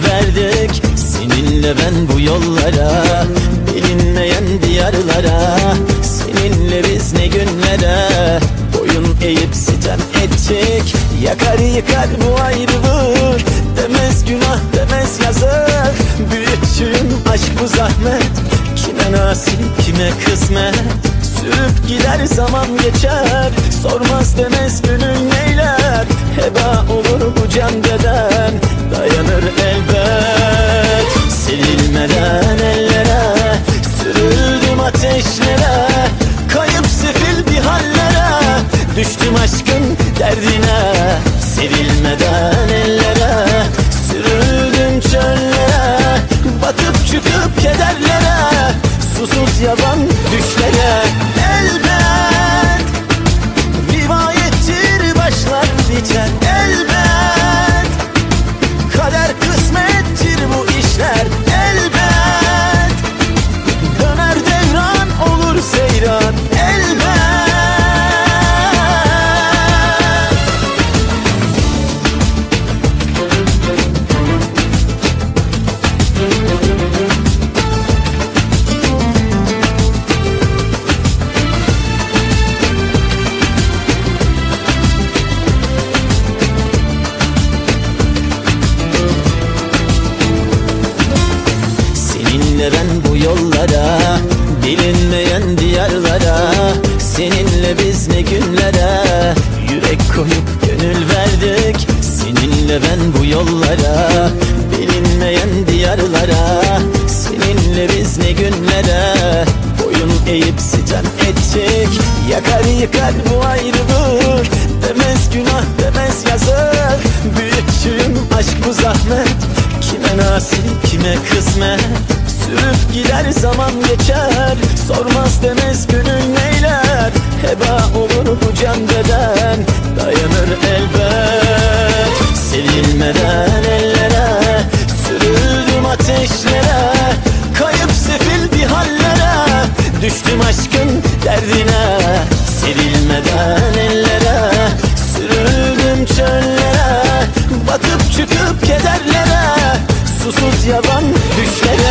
verdik. Seninle ben bu yollara, bilinmeyen diyarlara. Seninle biz ne günlere boyun eğip sitem ettik. Yakar yıkar bu ayrılık, demez günah demez yazık. Büyüttüğüm aşk bu zahmet, kime nasip kime kısmet. Sürüp gider zaman geçer, sormaz demez gönül neyler. Heba olur bu can beden, dayanır elbet. Sevilmeden ellere, sürüldüm ateşlere. Kayıp sefil bir hallere, düştüm aşkın derdine. Sevilmeden ellere, sürüldüm çöllere. Batıp çıkıp kederlere, susuz yaban düşlere. Elbet rivayettir başlar biter. Elbet kader kısmettir bu işler. Elbet döner devran olur seyran. Elbet. Seninle ben bu yollara, bilinmeyen diyarlara. Seninle biz ne günlere yürek koyup gönül verdik. Seninle ben bu yollara, bilinmeyen diyarlara. Seninle biz ne günlere boyun eğip sitem ettik. Yakar yıkar bu ayrılık, demez günah demez yazık. Büyüttüğüm aşk bu zahmet, kime nasip kime kısmet. Sürüp gider zaman geçer, sormaz demez gönül neyler. Heba olur bu can beden, dayanır elbet. Sevilmeden ellere, sürüldüm ateşlere. Kayıp sefil bir hallere, düştüm aşkın derdine. Sevilmeden ellere, sürüldüm çöllere. Batıp çıkıp kederlere, susuz yaban düşlere.